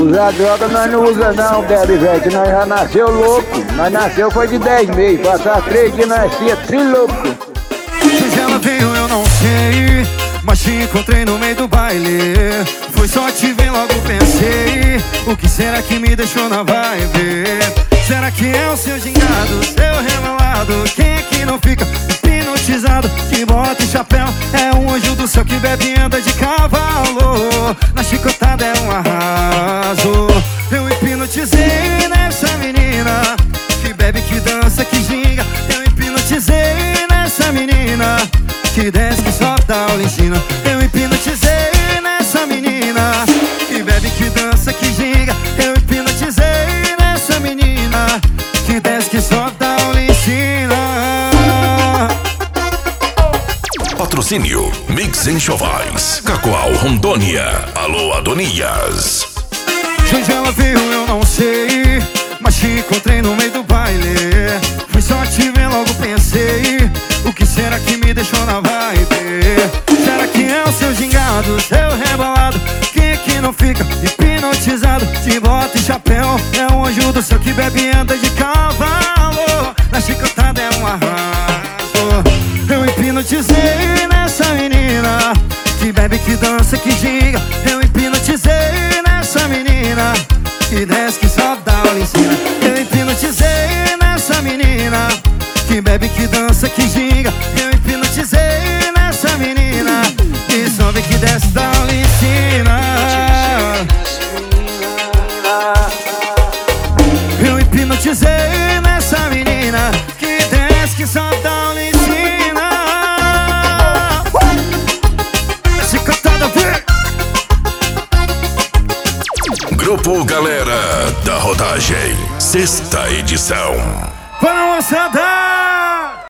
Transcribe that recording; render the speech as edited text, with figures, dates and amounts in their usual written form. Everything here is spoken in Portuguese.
Usar droga nós não usa não, Bebe, velho, que nós já nasceu louco. Nós nasceu foi de 10 meses, passar 3 dias nós nascia trilouco. Se ela veio eu não sei, mas te encontrei no meio do baile. Foi só te ver, logo pensei, o que será que me deixou na vibe? Será que é o seu gingado, seu revelado? Quem é que não fica hipnotizado? De bota e chapéu, é um anjo do céu que bebe e anda de cavalo. Na chicotada é um arraso. Eu hipnotizei nessa menina, que bebe, que dança, que ginga. Eu hipnotizei nessa menina, que desce, que sobe, dá aula, ensina. Eu hipnotizei nessa menina, que bebe, que dança, que ginga. Eu hipnotizei nessa menina, que desce, que sobe, dá aula, ensina. Patrocínio Mix Enxovais, Cacoal, Rondônia. Alô, Adonias. De onde ela veio eu não sei, mas te encontrei no meio do baile. Foi só te ver, logo pensei, o que será que me deixou na vibe? Será que é o seu gingado, seu rebolado? Quem é que não fica hipnotizado? De bota e chapéu, é um anjo do céu que bebe e anda de cavalo. Na chicotada é um arraso. Eu hipnotizei nessa menina, que bebe, que dança, que ginga. Eu hipnotizei nessa menina, que desce, que sobe, dá aula, ensina. Eu hipnotizei nessa menina, que bebe, que dança, que ginga. Eu hipnotizei nessa menina, que sobe, que desce, dá aula, ensina. Eu hipnotizei nessa menina, que desce, que sobe, dá aula, ensina. Chicotada, vem! Grupo Galera da Rodagem, 6ª edição. Para moçada!